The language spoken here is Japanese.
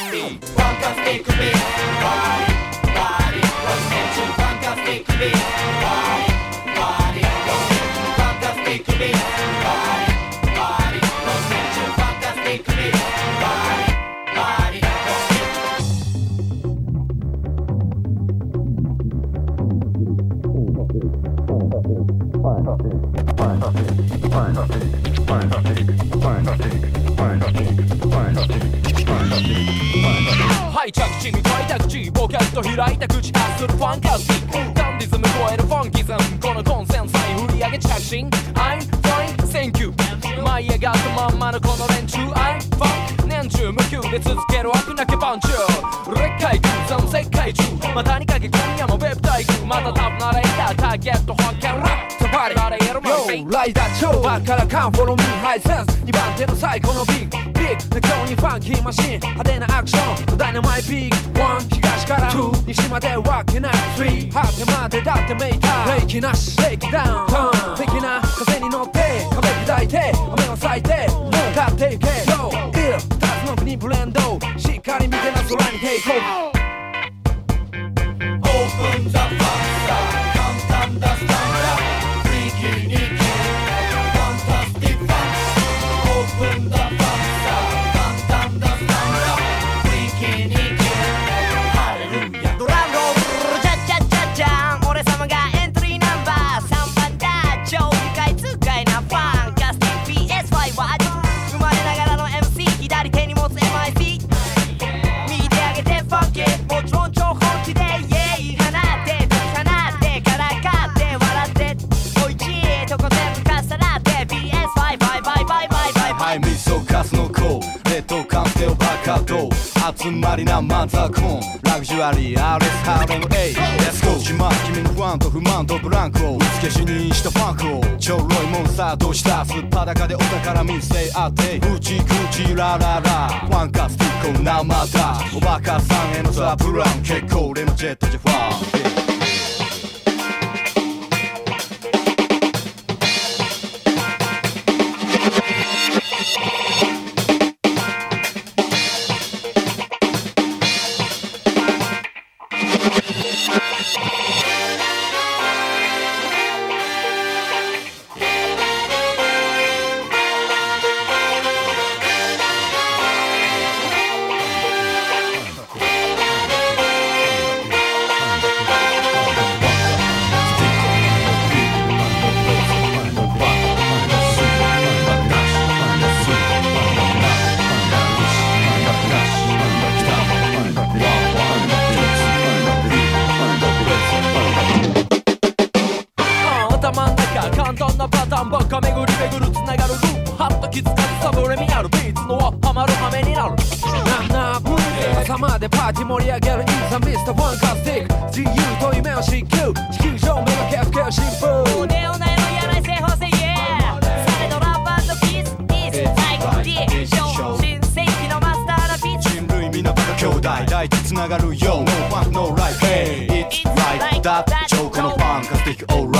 fantastic fantastic beat body body listen to fantastic beat body body listen to fantastic beat body body listen to fantastic beat body bodyはい着地に開拓地ポケット開いた口発するファンタスティックダンディズム超えるファンキズムこのコンセンサイ振り上げ着信 I'm fine thank you 舞い上がったまんまのこの連中 I'm fine 年中無休で続ける悪なきパンチ劣化空山世界中またにかけ今夜もウェブ大工またタフなレーダーターゲット発見ラッツパリバレエロマンYo ライダー超バッからカンフォローミーハイセンス2番手の最高のビッグビッグな今日にファンキーマシン派手なアクションダイナマイビッグ1東から2西までわけない3果てまでだってメーターブレーキなしブレーキダウンターン的な風に乗って壁砕いて雨を咲いてもう勝っていけ Yo 2つの国ブレンドしっかり見てな空にテイクオフOpen the fire簡単だスタンダフリーキーに行く Fantastic fun Open the fire簡単だスタンダフリーキーに行くハレルヤドラムロールチャチャチャチャン俺様がエントリーナンバー3番だ超愉快痛快なファンキャスティン PS5 は生まれながらの MC 左手に持つ MIC 右手上げてファンキーもちろん超本気ではいみそかすの子レッドカンテオバカと集まりなマザーコンラグジュアリーアーレスハーレムエイレッツゴー自慢君の不安と不満とブランクを付け死にしたファンクをちょろいモンスターとしたすっぱだかでお宝見せ合ってグチグチラララファンカスティックなまだおバカさんへのザブラン結構レモジェットジャファンでパーティー盛り上げるインサミスターファンカスティック自由と夢を追求地球上目がけふける新風ネオナイのやらい正方性 Yeah されどラップ&ピースイース最高 D 新世紀のマスターなピッチ人類皆バカ兄弟大地つながるよ No funk no life Hey it's like that 超このファンカスティック Alright